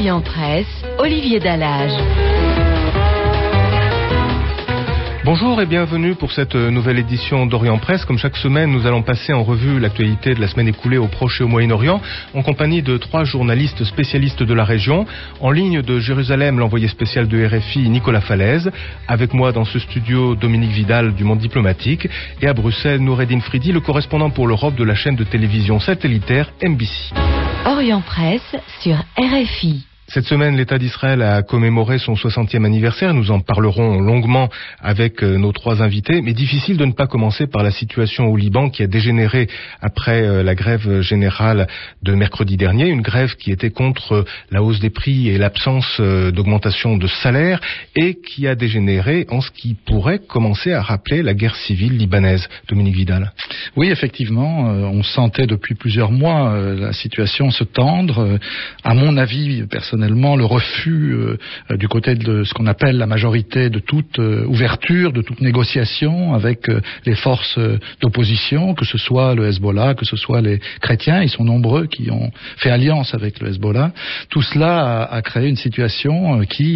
Orient Presse, Olivier Dallage. Bonjour et bienvenue pour cette nouvelle édition d'Orient Presse. Comme chaque semaine, nous allons passer en revue l'actualité de la semaine écoulée au Proche et au Moyen-Orient en compagnie de 3 journalistes spécialistes de la région. En ligne de Jérusalem, l'envoyé spécial de RFI Nicolas Falaise. Avec moi dans ce studio, Dominique Vidal du Monde Diplomatique. Et à Bruxelles, Noureddin Fridi, le correspondant pour l'Europe de la chaîne de télévision satellitaire MBC. Orient Presse sur RFI. Cette semaine, l'État d'Israël a commémoré son 60e anniversaire. Nous en parlerons longuement avec nos 3 invités. Mais difficile de ne pas commencer par la situation au Liban qui a dégénéré après la grève générale de mercredi dernier. Une grève qui était contre la hausse des prix et l'absence d'augmentation de salaire et qui a dégénéré en ce qui pourrait commencer à rappeler la guerre civile libanaise. Dominique Vidal. Oui, effectivement, on sentait depuis plusieurs mois la situation se tendre. À mon avis, personnellement, le refus du côté de ce qu'on appelle la majorité de toute ouverture, de toute négociation avec les forces d'opposition, que ce soit le Hezbollah, que ce soit les chrétiens, ils sont nombreux qui ont fait alliance avec le Hezbollah. Tout cela a créé une situation qui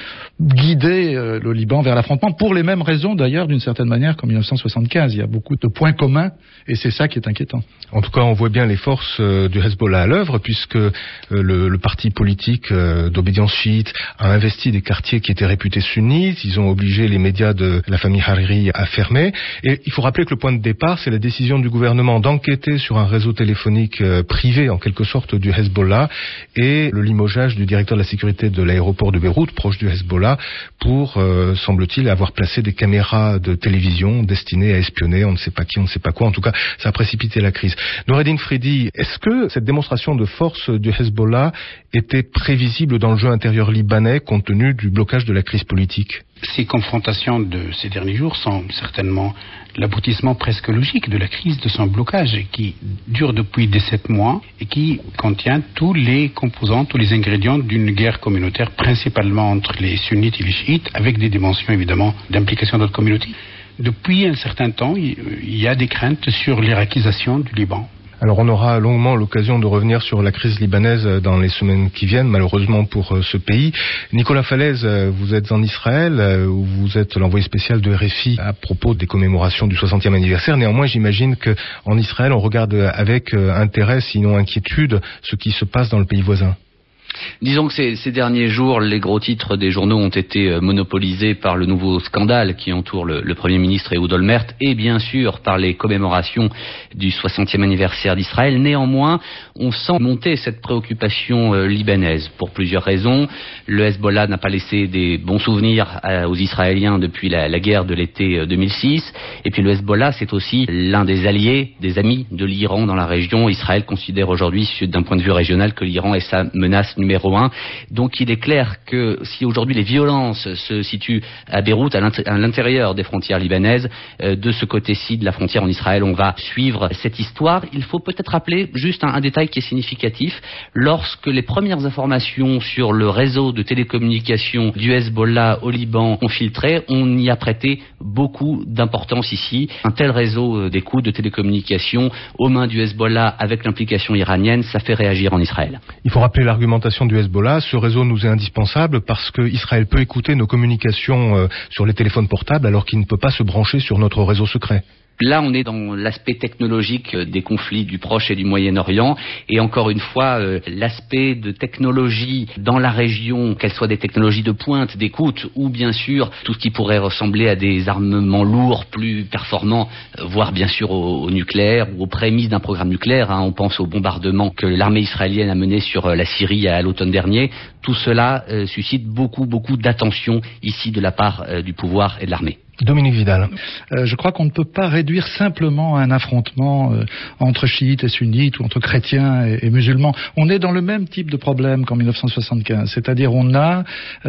guider le Liban vers l'affrontement, pour les mêmes raisons d'ailleurs d'une certaine manière qu'en 1975. Il y a beaucoup de points communs et c'est ça qui est inquiétant. En tout cas, on voit bien les forces du Hezbollah à l'œuvre puisque le parti politique d'obédience chiite a investi des quartiers qui étaient réputés sunnites. Ils ont obligé les médias de la famille Hariri à fermer. Et il faut rappeler que le point de départ, c'est la décision du gouvernement d'enquêter sur un réseau téléphonique privé en quelque sorte du Hezbollah et le limogeage du directeur de la sécurité de l'aéroport de Beyrouth, proche du Hezbollah, pour, semble-t-il, avoir placé des caméras de télévision destinées à espionner on ne sait pas qui, on ne sait pas quoi. En tout cas, ça a précipité la crise. Noureddin Fridi, est-ce que cette démonstration de force du Hezbollah était prévisible dans le jeu intérieur libanais compte tenu du blocage de la crise politique ? Ces confrontations de ces derniers jours sont certainement l'aboutissement presque logique de la crise de son blocage qui dure depuis 17 mois et qui contient tous les composants, tous les ingrédients d'une guerre communautaire, principalement entre les sunnites et les chiites, avec des dimensions évidemment d'implication d'autres communautés. Depuis un certain temps, il y a des craintes sur l'iraquisation du Liban. Alors on aura longuement l'occasion de revenir sur la crise libanaise dans les semaines qui viennent, malheureusement pour ce pays. Nicolas Falaise, vous êtes en Israël, où vous êtes l'envoyé spécial de RFI à propos des commémorations du 60e anniversaire. Néanmoins, j'imagine qu'en Israël, on regarde avec intérêt, sinon inquiétude, ce qui se passe dans le pays voisin. Disons que ces derniers jours, les gros titres des journaux ont été monopolisés par le nouveau scandale qui entoure le Premier ministre Ehud Olmert et bien sûr par les commémorations du 60e anniversaire d'Israël. Néanmoins, on sent monter cette préoccupation libanaise pour plusieurs raisons. Le Hezbollah n'a pas laissé des bons souvenirs aux Israéliens depuis la guerre de l'été 2006. Et puis le Hezbollah, c'est aussi l'un des alliés, des amis de l'Iran dans la région. Israël considère aujourd'hui, d'un point de vue régional, que l'Iran est sa menace numéro 1. Donc il est clair que si aujourd'hui les violences se situent à Beyrouth, à l'intérieur des frontières libanaises, de ce côté-ci de la frontière en Israël, on va suivre cette histoire. Il faut peut-être rappeler juste un détail qui est significatif. Lorsque les premières informations sur le réseau de télécommunications du Hezbollah au Liban ont filtré, on y a prêté beaucoup d'importance ici. Un tel réseau d'écoute de télécommunications aux mains du Hezbollah avec l'implication iranienne, ça fait réagir en Israël. Il faut rappeler l'argumentation du Hezbollah. Ce réseau nous est indispensable parce que Israël peut écouter nos communications sur les téléphones portables alors qu'il ne peut pas se brancher sur notre réseau secret. Là, on est dans l'aspect technologique des conflits du Proche et du Moyen-Orient. Et encore une fois, l'aspect de technologie dans la région, qu'elles soient des technologies de pointe, d'écoute, ou bien sûr tout ce qui pourrait ressembler à des armements lourds, plus performants, voire bien sûr au nucléaire ou aux prémices d'un programme nucléaire. On pense au bombardement que l'armée israélienne a mené sur la Syrie à l'automne dernier. Tout cela suscite beaucoup d'attention ici de la part du pouvoir et de l'armée. Dominique Vidal. Je crois qu'on ne peut pas réduire simplement à un affrontement entre chiites et sunnites ou entre chrétiens et musulmans. On est dans le même type de problème qu'en 1975, c'est-à-dire on a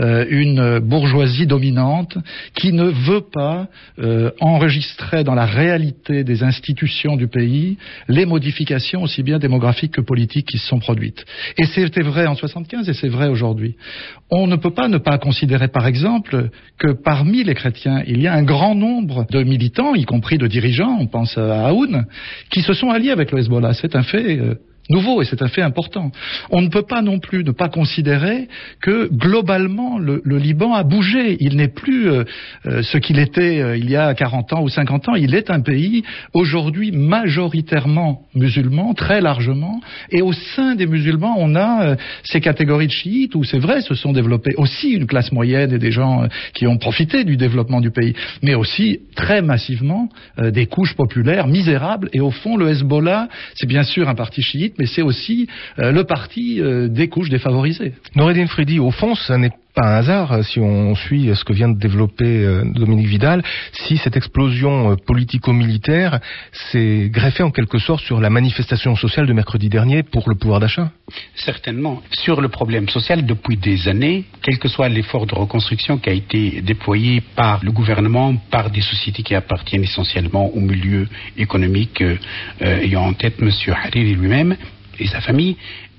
une bourgeoisie dominante qui ne veut pas enregistrer dans la réalité des institutions du pays les modifications aussi bien démographiques que politiques qui se sont produites. Et c'était vrai en 1975 et c'est vrai aujourd'hui. On ne peut pas ne pas considérer par exemple que parmi les chrétiens il y a un grand nombre de militants, y compris de dirigeants, on pense à Aoun, qui se sont alliés avec le Hezbollah. C'est un fait nouveau, et c'est un fait important. On ne peut pas non plus ne pas considérer que globalement le Liban a bougé. Il n'est plus ce qu'il était il y a 40 ans ou 50 ans. Il est un pays aujourd'hui majoritairement musulman, très largement, et au sein des musulmans, on a ces catégories de chiites où c'est vrai, se sont développées aussi une classe moyenne et des gens qui ont profité du développement du pays, mais aussi très massivement des couches populaires misérables. Et au fond, le Hezbollah, c'est bien sûr un parti chiite, mais c'est aussi le parti des couches défavorisées. Noureddin Fridi, au fond, ça n'est pas un hasard, si on suit ce que vient de développer Dominique Vidal, si cette explosion politico-militaire s'est greffée en quelque sorte sur la manifestation sociale de mercredi dernier pour le pouvoir d'achat. Certainement. Sur le problème social, depuis des années, quel que soit l'effort de reconstruction qui a été déployé par le gouvernement, par des sociétés qui appartiennent essentiellement au milieu économique, ayant en tête M. Hariri lui-même et sa famille,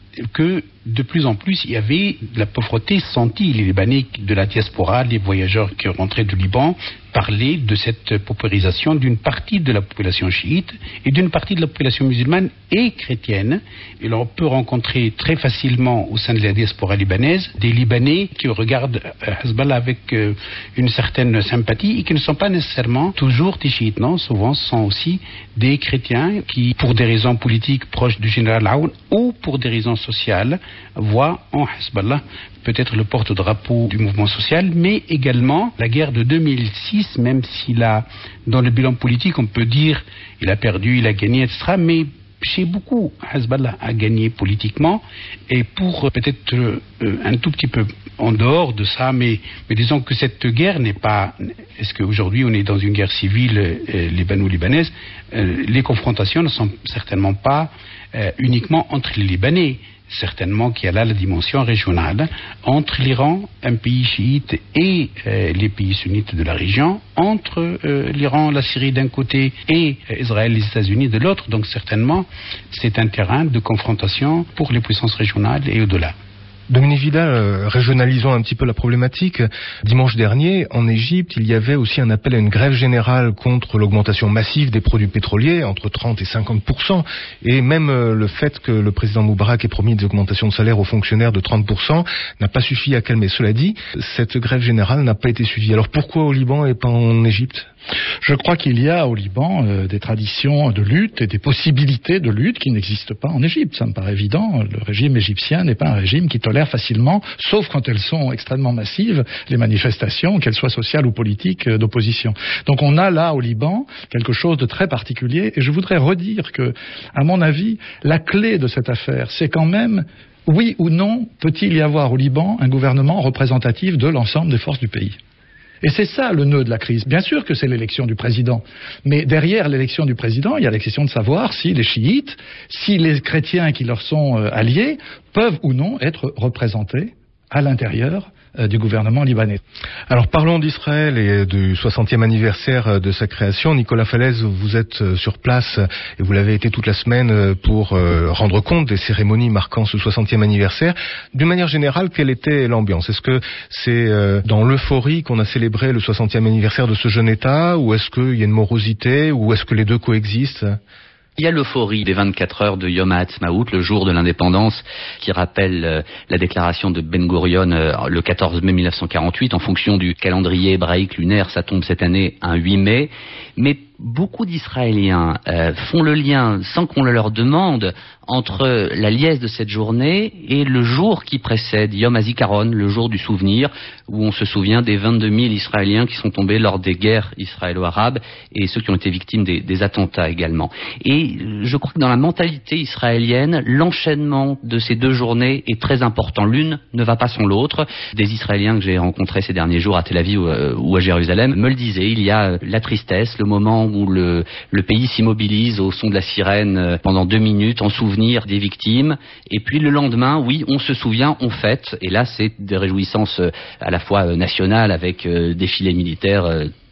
que de plus en plus il y avait de la pauvreté sentie. Les Libanais de la diaspora, les voyageurs qui rentraient du Liban, parlaient de cette paupérisation d'une partie de la population chiite et d'une partie de la population musulmane et chrétienne. Et l'on peut rencontrer très facilement au sein de la diaspora libanaise des Libanais qui regardent Hezbollah avec une certaine sympathie et qui ne sont pas nécessairement toujours des chiites, non, souvent ce sont aussi des chrétiens qui, pour des raisons politiques proches du général Aoun ou pour des raisons sociales, voient en Hezbollah peut-être le porte-drapeau du mouvement social, mais également la guerre de 2006, même s'il a, dans le bilan politique, on peut dire il a perdu, il a gagné, etc., mais chez beaucoup, Hezbollah a gagné politiquement, et pour peut-être un tout petit peu en dehors de ça, mais disons que cette guerre n'est pas... Est-ce qu'aujourd'hui on est dans une guerre civile libano-libanaise? Les confrontations ne sont certainement pas uniquement entre les Libanais. Certainement qu'il y a là la dimension régionale entre l'Iran, un pays chiite, et les pays sunnites de la région, entre l'Iran, la Syrie d'un côté et Israël, les États-Unis de l'autre. Donc certainement, c'est un terrain de confrontation pour les puissances régionales et au-delà. Dominique Vidal, régionalisons un petit peu la problématique. Dimanche dernier, en Égypte, il y avait aussi un appel à une grève générale contre l'augmentation massive des produits pétroliers, entre 30 et 50%, et même le fait que le président Moubarak ait promis des augmentations de salaire aux fonctionnaires de 30% n'a pas suffi à calmer. Cela dit, cette grève générale n'a pas été suivie. Alors pourquoi au Liban et pas en Égypte ? Je crois qu'il y a au Liban des traditions de lutte et des possibilités de lutte qui n'existent pas en Égypte. Ça me paraît évident. Le régime égyptien n'est pas un régime qui tolère facilement, sauf quand elles sont extrêmement massives, les manifestations, qu'elles soient sociales ou politiques, d'opposition. Donc on a là au Liban quelque chose de très particulier, et je voudrais redire que, à mon avis, la clé de cette affaire, c'est quand même: oui ou non, peut-il y avoir au Liban un gouvernement représentatif de l'ensemble des forces du pays ? Et c'est ça le nœud de la crise. Bien sûr que c'est l'élection du président, mais derrière l'élection du président, il y a la question de savoir si les chiites, si les chrétiens qui leur sont alliés, peuvent ou non être représentés à l'intérieur du gouvernement libanais. Alors parlons d'Israël et du 60e anniversaire de sa création. Nicolas Falaise, vous êtes sur place et vous l'avez été toute la semaine pour rendre compte des cérémonies marquant ce 60e anniversaire. D'une manière générale, quelle était l'ambiance? Est-ce que c'est dans l'euphorie qu'on a célébré le 60e anniversaire de ce jeune État, ou est-ce qu'il y a une morosité, ou est-ce que les deux coexistent? Il y a l'euphorie des 24 heures de Yom HaAtzmaut, le jour de l'indépendance, qui rappelle la déclaration de Ben Gurion le 14 mai 1948. En fonction du calendrier hébraïque lunaire, ça tombe cette année un 8 mai. Mais beaucoup d'Israéliens font le lien, sans qu'on le leur demande, entre la liesse de cette journée et le jour qui précède, Yom HaZikaron, le jour du souvenir, où on se souvient des 22 000 Israéliens qui sont tombés lors des guerres israélo-arabes et ceux qui ont été victimes des attentats également. Et je crois que dans la mentalité israélienne, l'enchaînement de ces deux journées est très important. L'une ne va pas sans l'autre. Des Israéliens que j'ai rencontrés ces derniers jours à Tel Aviv ou à Jérusalem me le disaient. Il y a la tristesse, le moment où le pays s'immobilise au son de la sirène pendant 2 minutes en souvenir des victimes, et puis le lendemain, oui, on se souvient, on fête, et là c'est des réjouissances à la fois nationales avec défilés militaires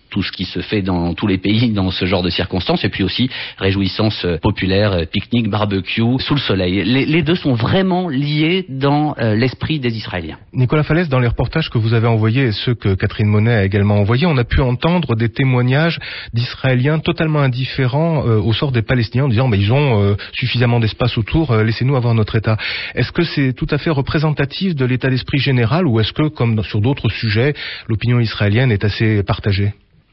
tout ce qui se fait dans tous les pays dans ce genre de circonstances, et puis aussi réjouissances populaires, pique-nique, barbecue, sous le soleil. Les deux sont vraiment liés dans l'esprit des Israéliens. Nicolas Falaise, dans les reportages que vous avez envoyés et ceux que Catherine Monet a également envoyés, on a pu entendre des témoignages d'Israéliens totalement indifférents au sort des Palestiniens en disant ils ont suffisamment d'espace autour, laissez-nous avoir notre État. Est-ce que c'est tout à fait représentatif de l'état d'esprit général ou est-ce que, comme sur d'autres sujets, l'opinion israélienne est assez partagée ?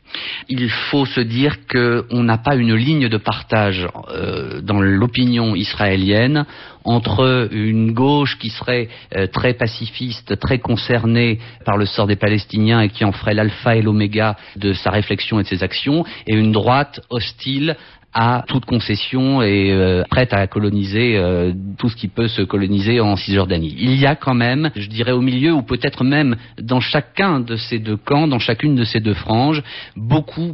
Il faut se dire qu'on n'a pas une ligne de partage dans l'opinion israélienne entre une gauche qui serait très pacifiste, très concernée par le sort des Palestiniens et qui en ferait l'alpha et l'oméga de sa réflexion et de ses actions, et une droite hostile à toute concession et prête à coloniser tout ce qui peut se coloniser en Cisjordanie. Il y a quand même, je dirais au milieu, ou peut-être même dans chacun de ces deux camps, dans chacune de ces deux franges, beaucoup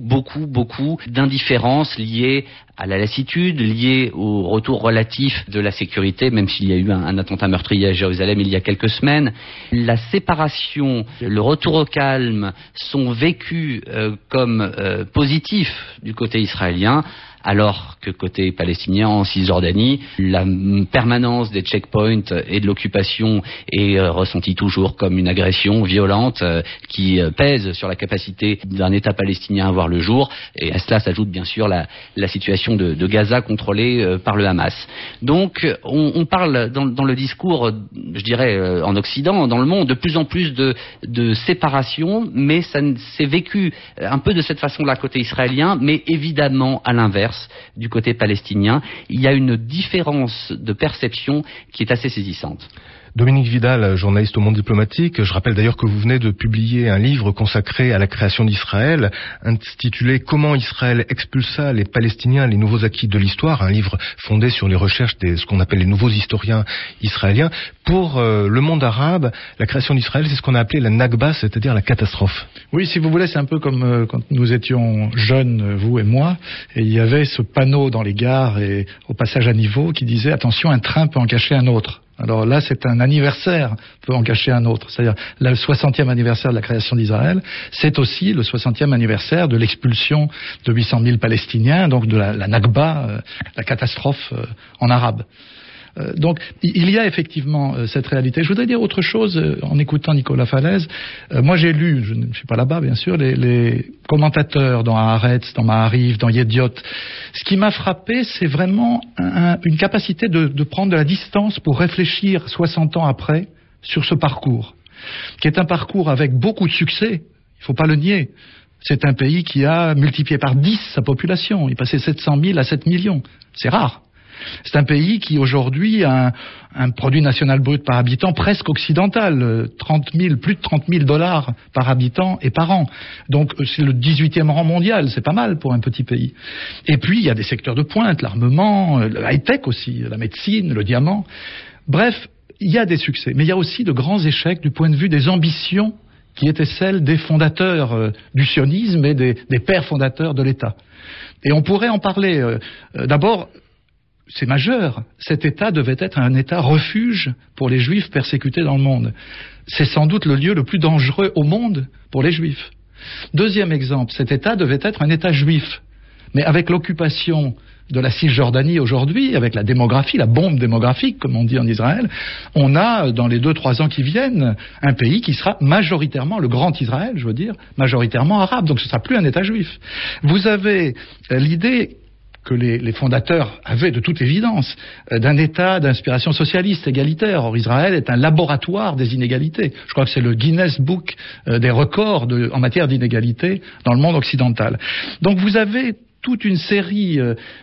d'indifférence liée à la lassitude, liée au retour relatif de la sécurité, même s'il y a eu un attentat meurtrier à Jérusalem il y a quelques semaines. La séparation, le retour au calme sont vécus comme positifs du côté israélien, alors que côté palestinien, en Cisjordanie, la permanence des checkpoints et de l'occupation est ressentie toujours comme une agression violente qui pèse sur la capacité d'un État palestinien à voir le jour, et à cela s'ajoute bien sûr la situation de Gaza contrôlée par le Hamas. Donc on parle dans le discours, je dirais en Occident, dans le monde, de plus en plus de séparation, mais ça s'est vécu un peu de cette façon-là côté israélien, mais évidemment à l'inverse. Du côté palestinien, il y a une différence de perception qui est assez saisissante. Dominique Vidal, journaliste au Monde diplomatique, je rappelle d'ailleurs que vous venez de publier un livre consacré à la création d'Israël, intitulé « Comment Israël expulsa les Palestiniens, les nouveaux acquis de l'histoire », un livre fondé sur les recherches de ce qu'on appelle les nouveaux historiens israéliens. Pour le monde arabe, la création d'Israël, c'est ce qu'on a appelé la Nakba, c'est-à-dire la catastrophe. Oui, si vous voulez, c'est un peu comme quand nous étions jeunes, vous et moi, et il y avait ce panneau dans les gares et au passage à niveau qui disait « Attention, un train peut en cacher un autre ». Alors là, c'est un anniversaire, peut en cacher un autre. C'est-à-dire, le 60e anniversaire de la création d'Israël, c'est aussi le 60e anniversaire de l'expulsion de 800 000 Palestiniens, donc de la Nakba, la catastrophe en arabe. Donc, il y a effectivement cette réalité. Je voudrais dire autre chose en écoutant Nicolas Falaise. Moi, j'ai lu, je ne suis pas là-bas, bien sûr, les commentateurs dans Haaretz, dans Maariv, dans Yediot. Ce qui m'a frappé, c'est vraiment une capacité de prendre de la distance pour réfléchir 60 ans après sur ce parcours, qui est un parcours avec beaucoup de succès, il ne faut pas le nier. C'est un pays qui a multiplié par 10 sa population. Il passait 700 000 à 7 millions. C'est rare. C'est un pays qui aujourd'hui a un produit national brut par habitant presque occidental, plus de 30 000 $ par habitant et par an. Donc c'est le 18e rang mondial, c'est pas mal pour un petit pays. Et puis il y a des secteurs de pointe, l'armement, le high-tech aussi, la médecine, le diamant. Bref, il y a des succès, mais il y a aussi de grands échecs du point de vue des ambitions qui étaient celles des fondateurs du sionisme et des pères fondateurs de l'État. Et on pourrait en parler. D'abord, c'est majeur. Cet État devait être un État refuge pour les Juifs persécutés dans le monde. C'est sans doute le lieu le plus dangereux au monde pour les Juifs. Deuxième exemple, cet État devait être un État juif. Mais avec l'occupation de la Cisjordanie aujourd'hui, avec la démographie, la bombe démographique, comme on dit en Israël, on a, dans les 2-3 ans qui viennent, un pays qui sera majoritairement, le grand Israël, je veux dire, majoritairement arabe. Donc ce ne sera plus un État juif. Vous avez l'idée que les fondateurs avaient de toute évidence d'un État d'inspiration socialiste, égalitaire. Or, Israël est un laboratoire des inégalités. Je crois que c'est le Guinness Book des records en matière d'inégalité dans le monde occidental. Donc vous avez toute une série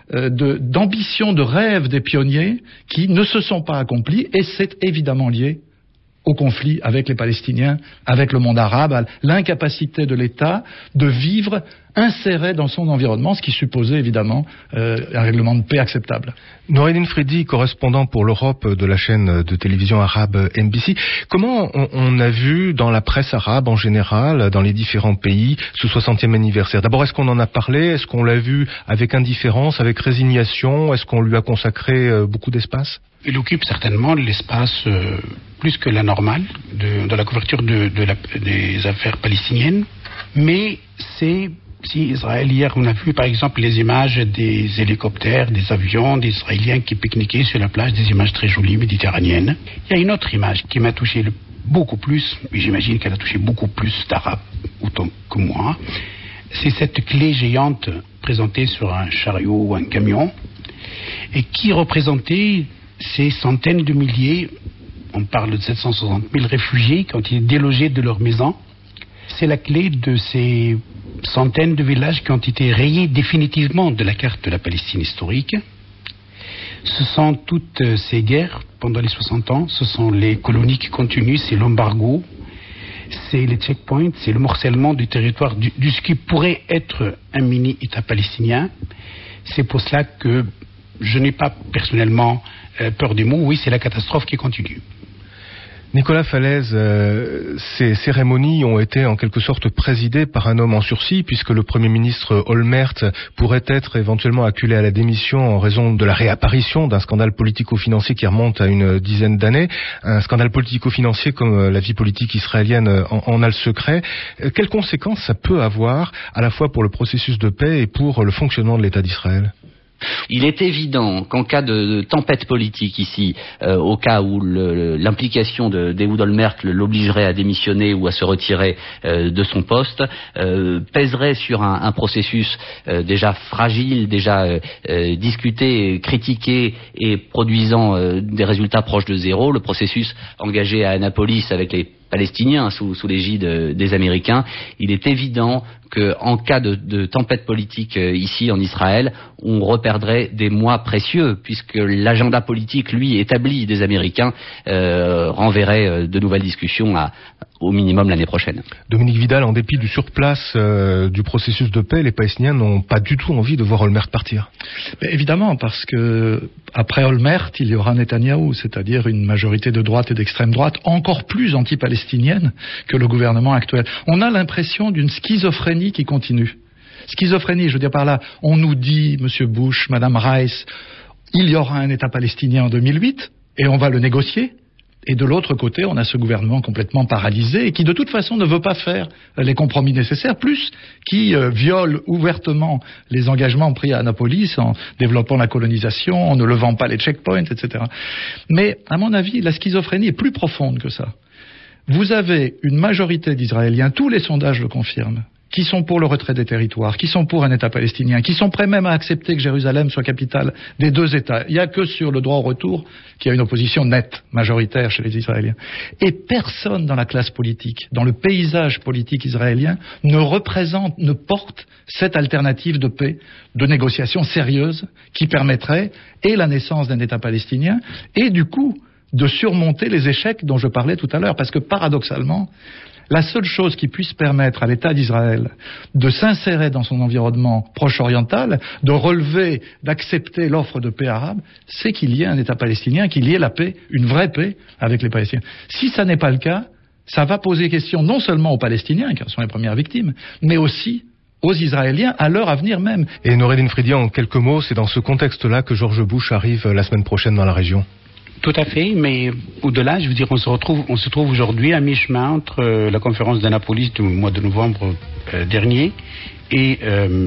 d'ambitions, de rêves des pionniers qui ne se sont pas accomplis, et c'est évidemment lié au conflit avec les Palestiniens, avec le monde arabe, à l'incapacité de l'État de vivre inséré dans son environnement, ce qui supposait évidemment un règlement de paix acceptable. Noureddin Fridi, correspondant pour l'Europe de la chaîne de télévision arabe NBC, comment on a vu dans la presse arabe en général, dans les différents pays, ce 60e anniversaire? D'abord, est-ce qu'on en a parlé? Est-ce qu'on l'a vu avec indifférence, avec résignation? Est-ce qu'on lui a consacré beaucoup d'espace? Il occupe certainement l'espace plus que la normale de la couverture des affaires palestiniennes, mais c'est Si Israël, hier, on a vu par exemple les images des hélicoptères, des avions, des Israéliens qui pique-niquaient sur la plage, des images très jolies, méditerranéennes. Il y a une autre image qui m'a touché beaucoup plus, et j'imagine qu'elle a touché beaucoup plus d'Arabes autant que moi. C'est cette clé géante présentée sur un chariot ou un camion, et qui représentait ces centaines de milliers, on parle de 760 000 réfugiés qui ont été délogés de leur maison. C'est la clé de ces centaines de villages qui ont été rayés définitivement de la carte de la Palestine historique. Ce sont toutes ces guerres pendant les 60 ans, ce sont les colonies qui continuent, c'est l'embargo, c'est les checkpoints, c'est le morcellement du territoire du ce qui pourrait être un mini-État palestinien. C'est pour cela que je n'ai pas personnellement peur des mots. Oui, c'est la catastrophe qui continue. Nicolas Falaise, ces cérémonies ont été en quelque sorte présidées par un homme en sursis, puisque le Premier ministre Olmert pourrait être éventuellement acculé à la démission en raison de la réapparition d'un scandale politico-financier qui remonte à une dizaine d'années. Un scandale politico-financier comme la vie politique israélienne en a le secret. Quelles conséquences ça peut avoir à la fois pour le processus de paix et pour le fonctionnement de l'État d'Israël ? Il est évident qu'en cas de tempête politique ici, au cas où l'implication d'Ehud Olmert l'obligerait à démissionner ou à se retirer de son poste, pèserait sur un processus déjà fragile, déjà discuté, critiqué et produisant des résultats proches de zéro, le processus engagé à Annapolis avec les Palestiniens sous l'égide des Américains. Il est évident qu'en cas de tempête politique ici en Israël, on reperdrait des mois précieux, puisque l'agenda politique, lui, établi des Américains, renverrait de nouvelles discussions au minimum l'année prochaine. Dominique Vidal, en dépit du surplace du processus de paix, les Palestiniens n'ont pas du tout envie de voir Olmert partir. Mais évidemment, parce que après Olmert, il y aura Netanyahou, c'est-à-dire une majorité de droite et d'extrême droite encore plus anti-palestinienne que le gouvernement actuel. On a l'impression d'une schizophrénie qui continue. Schizophrénie, je veux dire par là, on nous dit, M. Bush, Mme Rice, il y aura un État palestinien en 2008 et on va le négocier. Et de l'autre côté, on a ce gouvernement complètement paralysé et qui de toute façon ne veut pas faire les compromis nécessaires, plus qui viole ouvertement les engagements pris à Annapolis en développant la colonisation, en ne levant pas les checkpoints, etc. Mais à mon avis, la schizophrénie est plus profonde que ça. Vous avez une majorité d'Israéliens, tous les sondages le confirment, qui sont pour le retrait des territoires, qui sont pour un État palestinien, qui sont prêts même à accepter que Jérusalem soit capitale des deux États. Il n'y a que sur le droit au retour qu'il y a une opposition nette, majoritaire chez les Israéliens. Et personne dans la classe politique, dans le paysage politique israélien, ne porte cette alternative de paix, de négociation sérieuse, qui permettrait et la naissance d'un État palestinien, et du coup, de surmonter les échecs dont je parlais tout à l'heure. Parce que paradoxalement, la seule chose qui puisse permettre à l'État d'Israël de s'insérer dans son environnement proche-oriental, de relever, d'accepter l'offre de paix arabe, c'est qu'il y ait un État palestinien, qu'il y ait la paix, une vraie paix avec les Palestiniens. Si ça n'est pas le cas, ça va poser question non seulement aux Palestiniens, qui sont les premières victimes, mais aussi aux Israéliens à leur avenir même. Et Noureddin Fridi, en quelques mots, c'est dans ce contexte-là que George Bush arrive la semaine prochaine dans la région. Tout à fait, mais au-delà, je veux dire, on se trouve aujourd'hui à mi-chemin entre la conférence d'Annapolis du mois de novembre dernier et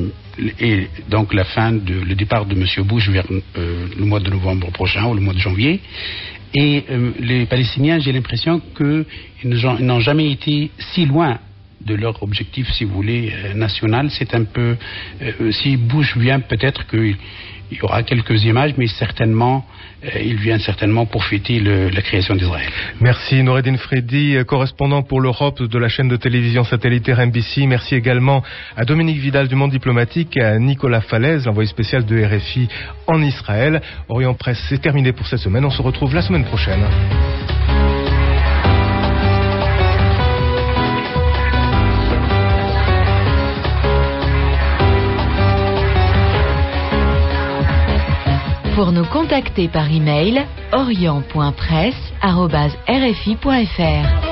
donc le départ de M. Bush vers le mois de novembre prochain ou le mois de janvier. Et les Palestiniens, j'ai l'impression qu'ils n'ont jamais été si loin de leur objectif, si vous voulez, national. C'est un peu... si Bush vient, peut-être qu'il y aura quelques images, mais certainement, il vient certainement pour fêter la création d'Israël. Merci Noureddin Fridi, correspondant pour l'Europe de la chaîne de télévision satellitaire NBC. Merci également à Dominique Vidal du Monde Diplomatique et à Nicolas Falaise, l'envoyé spécial de RFI en Israël. Orient Presse, c'est terminé pour cette semaine. On se retrouve la semaine prochaine. Pour nous contacter par email, orient.presse@rfi.fr.